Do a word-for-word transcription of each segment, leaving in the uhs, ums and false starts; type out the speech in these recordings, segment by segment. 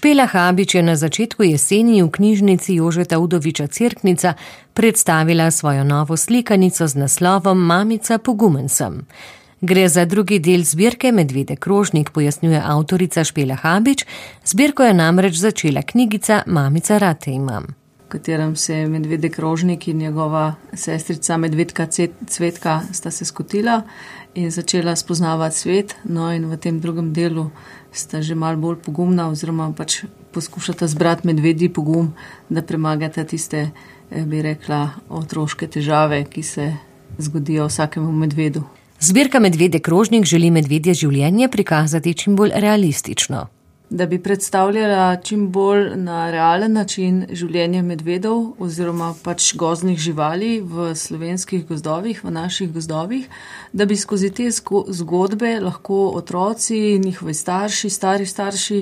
Špela Habič je na začetku jeseni v knjižnici Jožeta Udoviča Cerknica predstavila svojo novo slikanico z naslovom Mamica pogumn sem. Gre za drugi del zbirke Medvede krožnik, pojasnjuje avtorica Špela Habič. Zbirko je namreč začela knjigica Mamica rad te imam, v katerem se Medvede krožnik in njegova sestrica Medvedka Cvetka sta se skotila in začela spoznavati svet. No in v tem drugem delu sta že malo bolj pogumna oziroma pač poskušata zbrati medvedji pogum, da premagata tiste, bi rekla, otroške težave, ki se zgodijo vsakemu medvedu. Zbirka Medvede krožnik želi medvedje življenje prikazati čim bolj realistično. Da bi predstavljala čim bolj na realen način življenje medvedov oziroma pač gozdnih živali v slovenskih gozdovih, v naših gozdovih, da bi skozi te zgodbe lahko otroci, njihovi starši, stari starši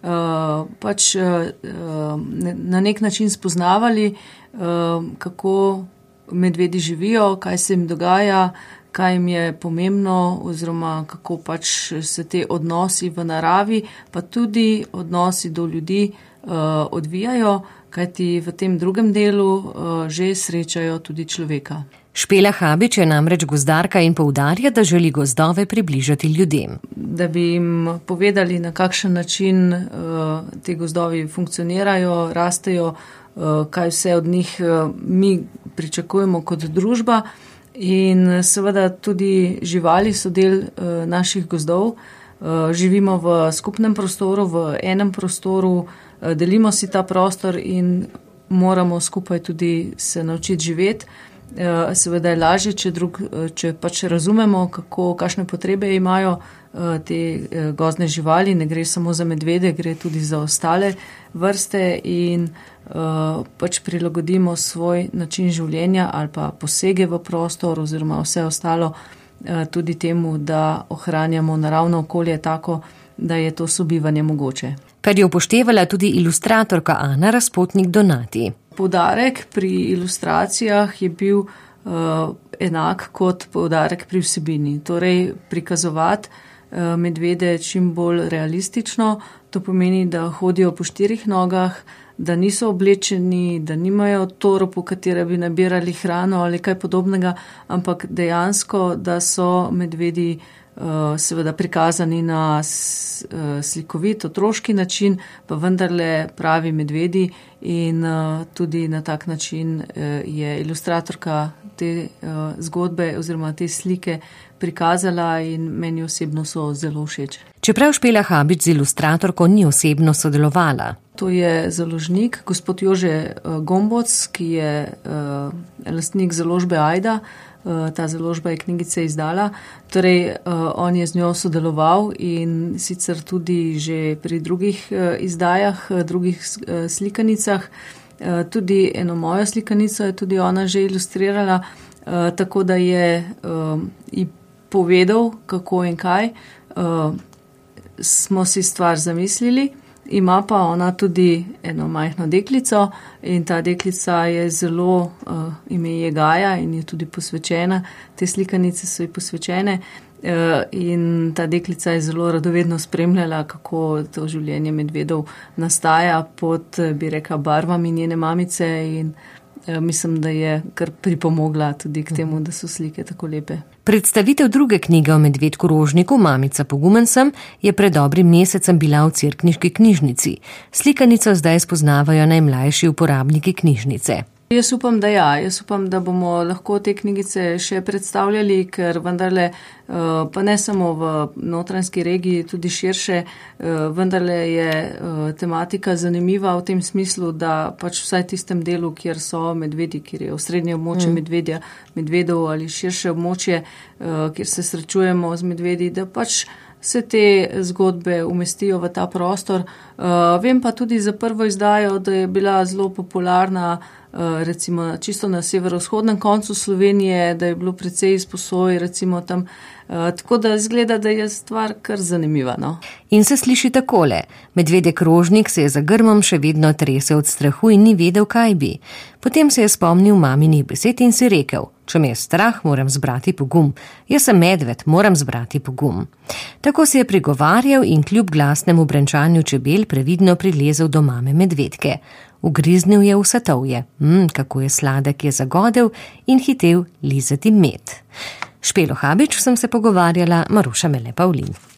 pač na nek način spoznavali, kako medvedi živijo, kaj se jim dogaja, kaj jim je pomembno oziroma kako pač se te odnosi v naravi, pa tudi odnosi do ljudi uh, odvijajo, kajti v tem drugem delu uh, že srečajo tudi človeka. Špela Habič je namreč gozdarka in poudarja, da želi gozdove približati ljudem. Da bi jim povedali, na kakšen način uh, te gozdovi funkcionirajo, rastejo, uh, kaj vse od njih uh, mi pričakujemo kot družba. In seveda tudi živali so del uh, naših gozdov. Uh, živimo v skupnem prostoru, v enem prostoru, uh, delimo si ta prostor in moramo skupaj tudi se naučiti živeti. Uh, seveda je lažje, če, drug, če pač razumemo, kako, kakšne potrebe imajo uh, te uh, gozdne živali. Ne gre samo za medvede, gre tudi za ostale vrste in Uh, pač prilagodimo svoj način življenja ali pa posege v prostor oziroma vse ostalo uh, tudi temu, da ohranjamo naravno okolje tako, da je to sobivanje mogoče. Kar je upoštevala tudi ilustratorka Ana Razpotnik Donati. Poudarek pri ilustracijah je bil uh, enak kot poudarek pri vsebini, torej prikazovati uh, medvede čim bolj realistično. To pomeni, da hodijo po štirih nogah, da niso oblečeni, da nimajo toro, po katere bi nabirali hrano ali kaj podobnega, ampak dejansko, da so medvedi uh, seveda prikazani na s, uh, slikovit, otroški način, pa vendarle pravi medvedi in uh, tudi na tak način uh, je ilustratorka te uh, zgodbe oziroma te slike prikazala in meni osebno so zelo všeč. Čeprav Špela Habič z ilustratorko ni osebno sodelovala. To je založnik, gospod Jože Gomboc, ki je uh, lastnik založbe Ajda. Uh, ta založba je knjigice izdala. Torej, uh, on je z njo sodeloval in sicer tudi že pri drugih uh, izdajah, uh, drugih uh, slikanicah. Uh, tudi eno mojo slikanico je tudi ona že ilustrirala, uh, tako da je uh, ji povedal, kako in kaj. Uh, smo si stvar zamislili. Ima pa ona tudi eno majhno deklico in ta deklica je zelo, uh, ime je Gaja in je tudi posvečena. Te slikanice so ji posvečene uh, in ta deklica je zelo radovedno spremljala, kako to življenje medvedov nastaja pod, bi rekla, barvami njene mamice in uh, mislim, da je kar pripomogla tudi k temu, da so slike tako lepe. Predstavitev druge knjige o Medved krožniku, Mamica pogumn sem, je pred dobrim mesecem bila v Cerkniški knjižnici. Slikanico zdaj spoznavajo najmlajši uporabniki knjižnice. Jaz upam, da ja. Jaz upam, da bomo lahko te knjigice še predstavljali, ker vendarle, pa ne samo v Notranjski regiji, tudi širše, vendarle je tematika zanimiva v tem smislu, da pač vsaj tistem delu, kjer so medvedi, kjer je osrednje območje mm. medvedja, medvedov ali širše območje, kjer se srečujemo z medvedi, da pač se te zgodbe umestijo v ta prostor. Vem pa tudi za prvo izdajo, da je bila zelo popularna recimo čisto na severovzhodnem koncu Slovenije, da je bilo precej izposoj, recimo tam, tako da izgleda, da je stvar kar zanimiva. No? In se sliši takole. Medvede krožnik se je za grmom še vedno tresel od strahu in ni vedel, kaj bi. Potem se je spomnil maminih besed in si rekel, Če me je strah, moram zbrati pogum. Jaz sem medved, moram zbrati pogum. Tako se je prigovarjal in kljub glasnemu brenčanju čebel previdno prilezel do mame medvedke. Ugriznil je v satovje. Mmm, kako je sladek, je zagodel in hitel lizati med. Špelo Habič sem se pogovarjala, Maruša Mele Pavlin.